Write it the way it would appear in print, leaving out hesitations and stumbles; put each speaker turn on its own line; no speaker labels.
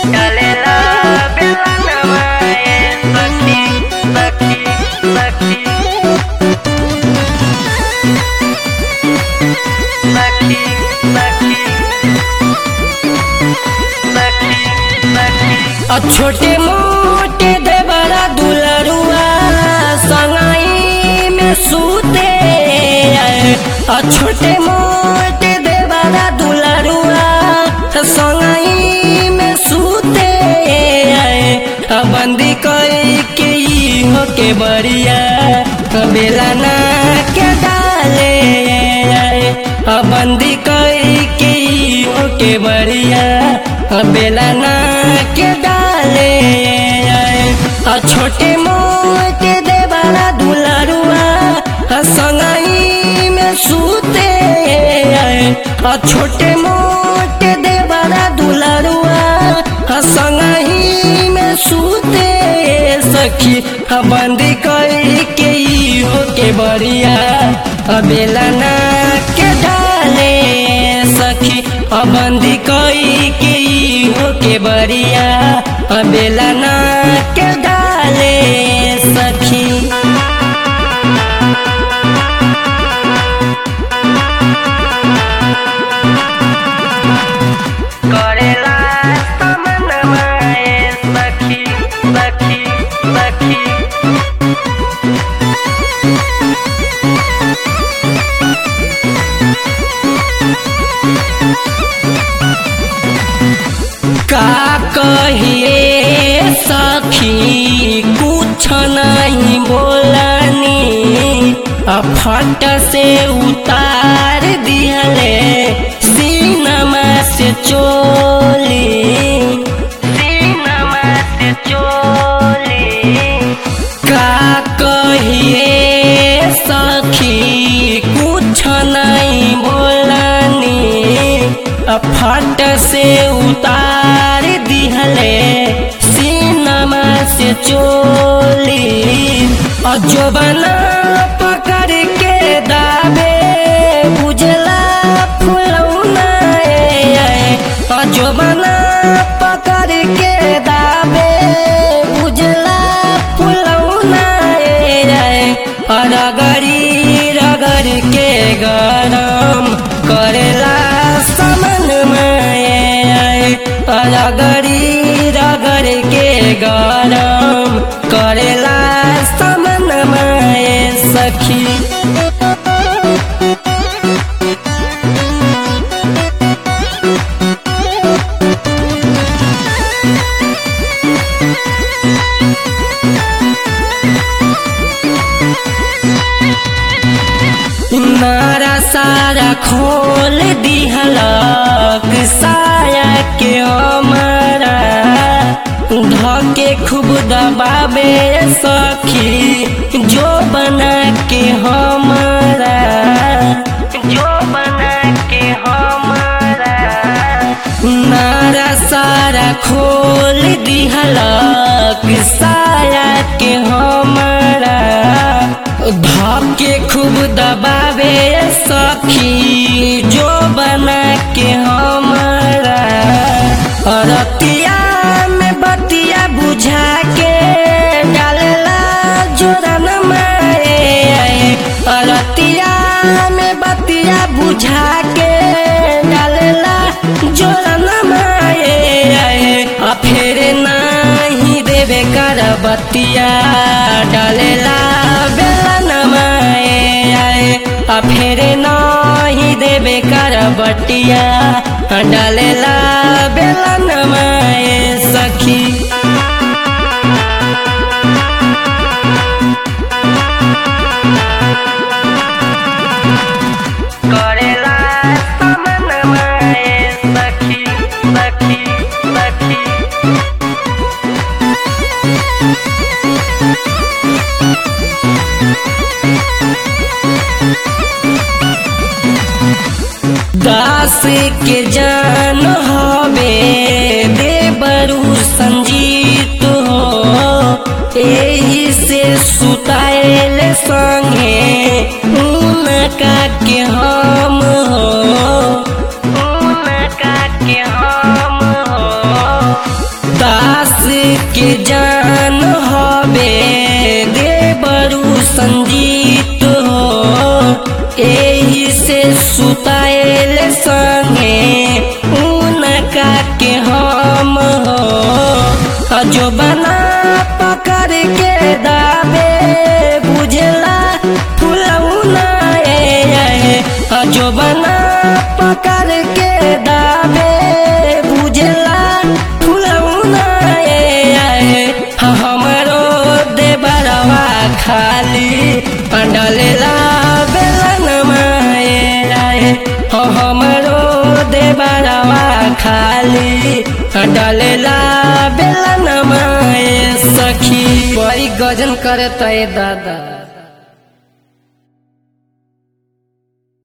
डालेला बेलनवा सखी सखी सखी सखी सखी सखी सखी
छोटे मोटे देवरा दुलरुआ संगाई में सूते छोटे मोटे देवरा दुलरुआ संगाई में सूते बंदी कई के हो के बरिया बेलना के डाले बंदी कई के हो के बरिया बेलना के डाले छोटे मोटे देवरा दुलरुआ संगई में सूते छोटे मोटे देवरा दुलरुआ संगई में सूते सखी बंदी कई के हो के बरिया बेलना के डाले सखी बंदी कई के हो के बरिया बेलना के डाले सखी
करेला तमन्ना सखी सखी सखी
का कहिए सखी कुछ नहीं बोलनी फट से उतार दिहले सीनमा से चोली
सीनमा से चोली
का कहिए सखी कुछ नहीं बोलनी फट से उतार दिहले सीनमा से चोली जो बना पकड़ के दाबे बुझला फुलौना जो बना पकड़ के दाबे बुझला फुलौना रगड़ी रगड़ के गरम करेला समन में रगड़ी रगड़ के गरम करेला समन में सखी नारा सारा खोल दिहलक साया के हमारा धके खूब दबावे सखी जो बना के हमारा
जो बना के हमारा
नारा सारा खोल दिहलक साया के हमारा धके खूब दबावे सखी जो बना के हमारा रतिया में बतिया बुझा के डालला जोरन माए रतिया में बतिया बुझा के डालला जोरन माए फिर नहीं देवे कर बतिया डालेला फिर नहीं देवे कर बटिया डालेला बेलन में सखी
करेला तमन्ना सखी सखी सखी
दास के जान हवे देवरू संजीत हो एही से सुताएल संगे उनका के हम हो
उनका के हम हो
संजीत हो एही से सुताएल संगे उनका के हम हो जो बना पकड़ के दाबे बुझला फुलौना जो बना पकड़ के दाबे बुझला फुलौना हमरो देवरवा खाली डलेला बेलन माए हमरो देवरवा खाली डलेला बेलन माए सखी बड़ी गजन करे तय दादा।